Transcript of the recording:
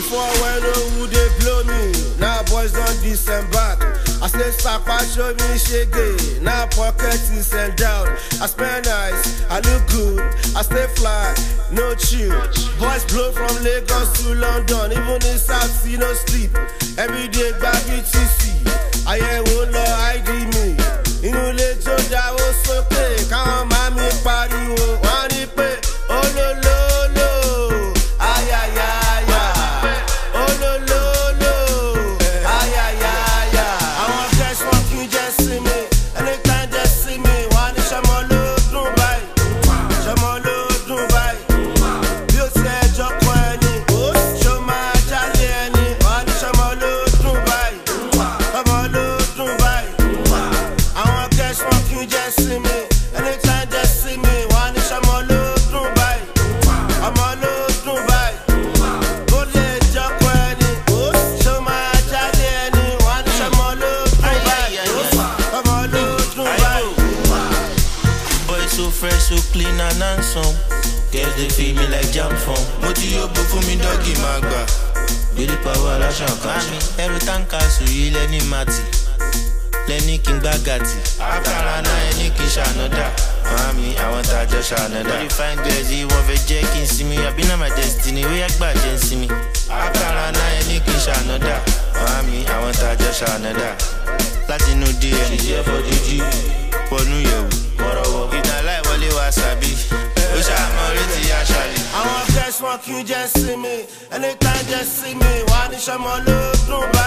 Before I know who they blow me, now boys don't disembark. I say Sapa show me shaggy, now pocket is sent down. I spend nice, I look good, I stay fly, no chill. Boys blow from Lagos to London, even in South Sea no sleep. Every day back BTC, I ain't won't know ID me. Inú ilé tó dáwó sókè, káwọn mami pariwo, wọ́n ní pé olólólò, ayayaya, olólólò, ayayaya. Àwọn guys wọn kì í jẹ́ sí mi, anytime they see me, wọ́n ní ṣọmọ ló dùn báyìí, ṣọmọ ló dùn báyìí. Bí ó ti ẹjọ́ kan ẹni, ṣó máa jáde ẹni, wọ́n ní ṣọmọ ló dùn báyìí, ṣọmọ ló dùn báyìí. Àwọn guys wọn kì í jẹ́ sí mi, anytime they see me, wọ́n ní ṣọmọ ló dùn báyìí, ọmọ ló dùn báyìí. Bó lè jọ́kọ̀ ẹni, ṣó máa jáde ẹni, wọ́n ní ṣọmọ ló dùn báyìí, ọmọ ló dùn báyìí. Boy so fresh, so clean and handsome. Girls they feel me like jam phone. Mo ti yóò bó fún mi dọ́gì máa gbà. Gbélé pàwọ́ aláṣà kan. Mami, ẹrù táǹkà sùn yìí lẹ́ni màtì. Lẹ́ni kí n gbá gàtì. Àkàrà náà ẹni kì í ṣànádà. Mami, àwọn tá a jọ ṣànádà. Lórí fine girls yìí wọ́n fẹ́ jẹ́ kí n sinmi. Àbí náà my destiny, ó yá gbà jẹ́ n sinmi. Àkàrà náà ẹni kì í ṣànádà. Mami, àwọn tá a jọ ṣànádà. Láti inú DM. Ṣìṣẹ́ fọ́dújú. Wọnú yẹ̀wò. Wọ́rọ̀wọ́. Ìdánláì wọlé wa sàbí. Ó ṣàmọ́ retí aṣáájú. Àwọn guys wọn kì í jẹ́ sí mi, anytime they see me, wọ́n ní ṣọmọ ló dùn báyìí.